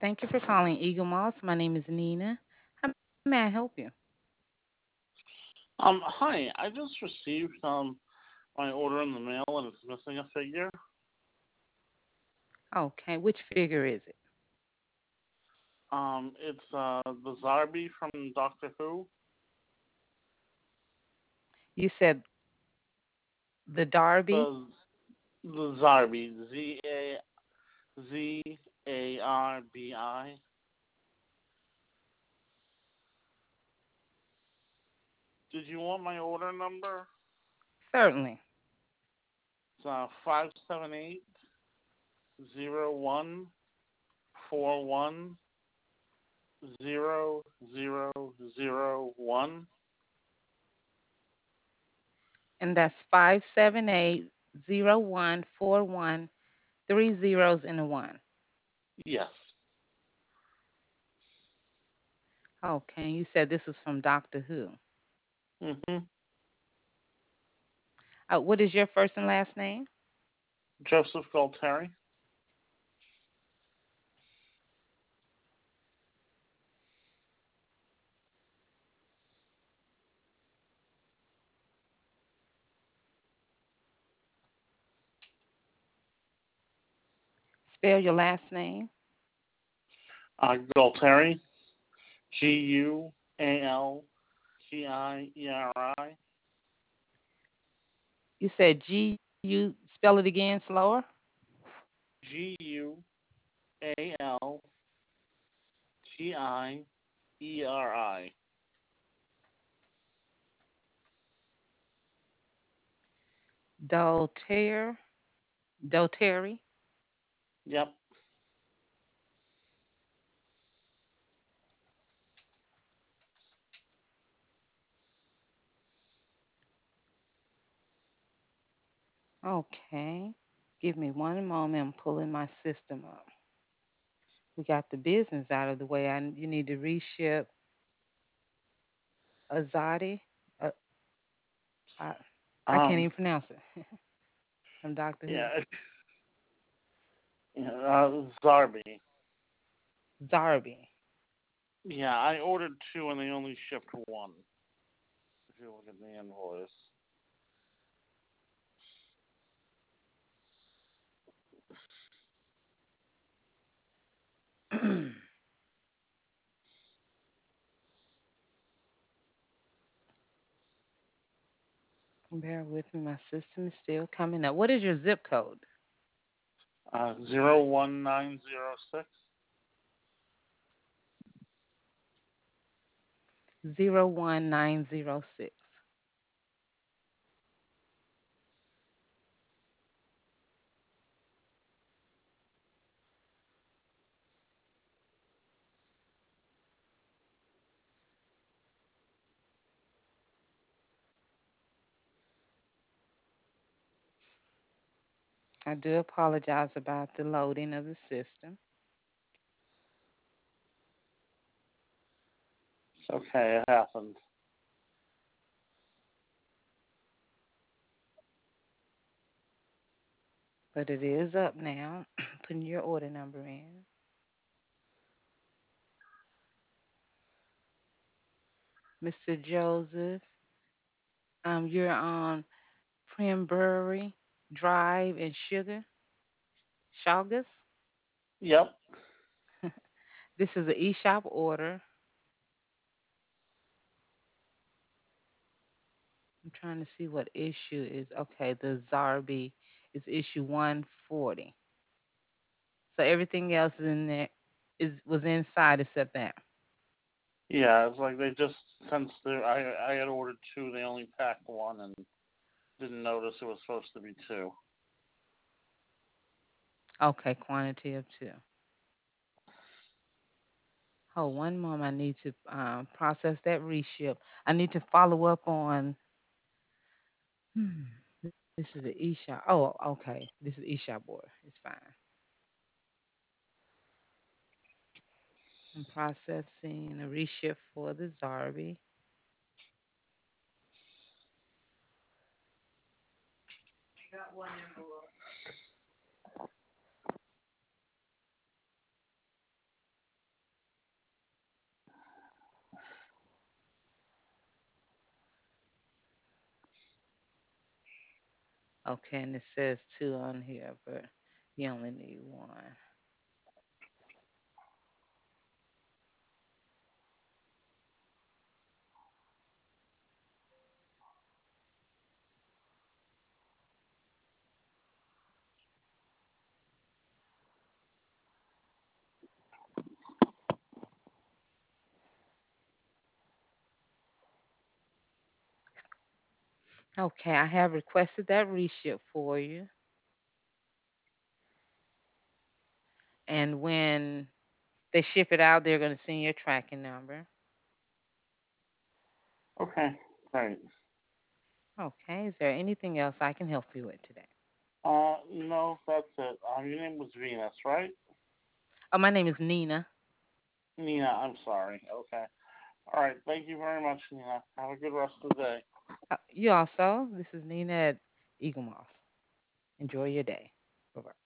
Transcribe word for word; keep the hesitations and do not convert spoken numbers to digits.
Thank you for calling Eagle Moss. My name is Nina. How may I help you? Um, hi. I just received um my order in the mail and it's missing a figure. Okay, which figure is it? Um, it's uh the Zarbi from Doctor Who. You said the Darby. The the Zarbi, Z A Z A R B I. Did you want my order number? Certainly. It's uh five seven eight zero one four one zero zero zero one. And that's five seven eight zero one four one three zeros and a one. Yes. Okay, you said this was from Doctor Who. Mhm. Uh, what is your first and last name? Joseph Galteri. Spell your last name. Uh, Galteri. G U A L T I E R I. You said G U, spell it again slower. G U A L T I E R I. Dolter, Dolteri. Yep. Okay. Give me one moment. I'm pulling my system up. We got the business out of the way. I, you need to reship Azadi. Uh, I, I can't Um. even pronounce it. From Doctor Who. Yeah. Yeah, uh, Zarbi. Zarbi. Yeah, I ordered two and they only shipped one. If you look at the invoice. Bear with me. My system is still coming up. What is your zip code? Uh, zero one nine zero six. Zero one nine zero six. I do apologize about the loading of the system, Okay, it happened. but it is up now. Putting your order number in. Mister Joseph, um, you're on Primbury Drive in Sugar, Saugus. Yep. This is an eShop order. I'm trying to see what issue is. Okay, the Zarbi is issue one forty. So everything else is in there is was inside except that. Yeah, it's like they just since they I I had ordered two, they only packed one and didn't notice it was supposed to be two. Okay, quantity of two. Oh, one moment. I need to um, process that reship. I need to follow up on. Hmm, this is the eShop. Oh, okay. This is eShop order. It's fine. I'm processing a reship for the Zarbi. Okay, and it says two on here, but you only need one. Okay, I have requested that reship for you. And when they ship it out, they're going to send you a tracking number. Okay, great. Okay, is there anything else I can help you with today? Uh, no, that's it. Um, your name was Venus, right? Oh, my name is Nina. Nina, I'm sorry. Okay. All right. Thank you very much, Nina. Have a good rest of the day. Uh, you also, this is Nina at Eagle Moss. Enjoy your day. Bye bye.